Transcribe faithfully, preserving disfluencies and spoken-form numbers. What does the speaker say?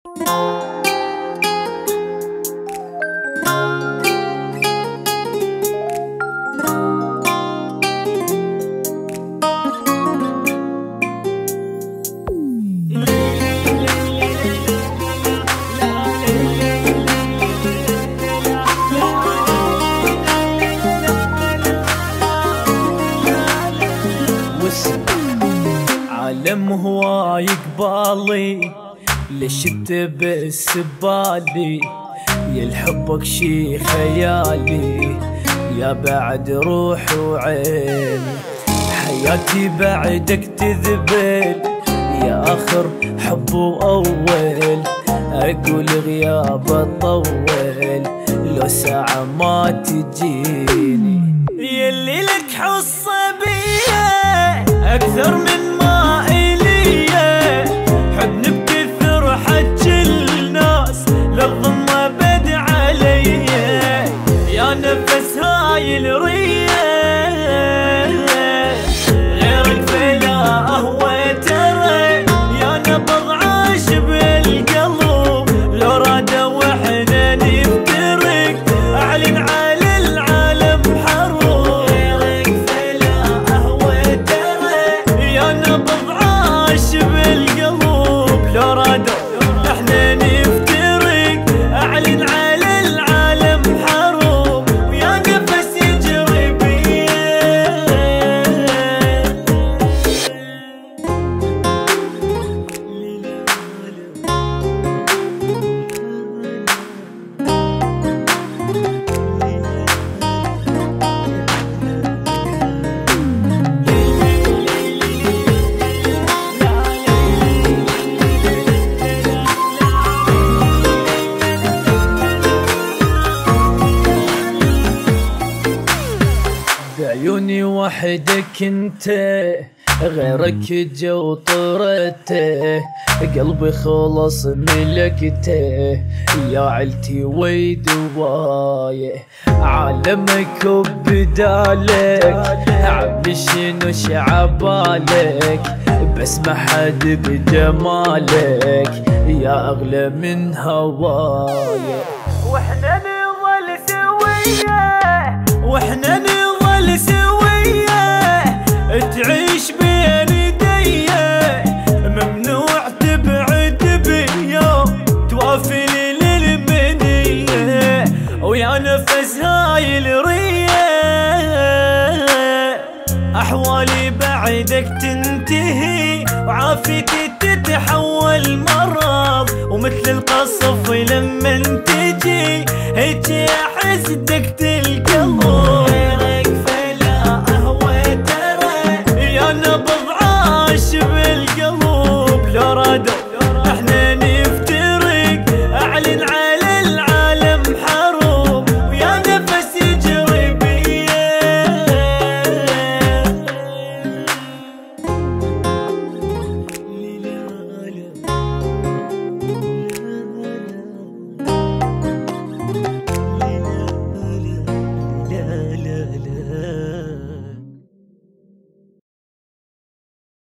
عالم هواي قبالي ليش تبس ببالي، يا الحبك شي خيالي، يا بعد روح وعين حياتي بعدك تذبل، يا آخر حب وأول أقول غياب طول لو ساعة ما تجيني، يلي لك حصة بيا أكثر من ما إليا، حبني بكثر حج الناس للظلمة بد عليا، يا نفس هاي الرية غيرك فلا أهوى ترى، يا نبض عاش بالقلب لو راد وإحنا نفترق، أعلن على العالم حرب غيرك فلا أهوى ترى، يا نبض عاش بالقلب لو راد احنا نفترق، أعلن على العالم حرب ويا نفس يجري بيا. بعيوني وحدك انت غيرك جو طرته، قلبي خلص ملكته، يا عيلتي ويد وايه عالمك وبدالك، عمي شنو شعبالك بس ما حد بجمالك، يا اغلى من هوايه، واحنا نظل سويه واحنا نظل سويه، تعيش بين يديه ممنوع تبعد بيوم توافي للمنيه، ويا نفس هاي الريه احوالي بعدك تنتهي، وعافيتي تتحول ما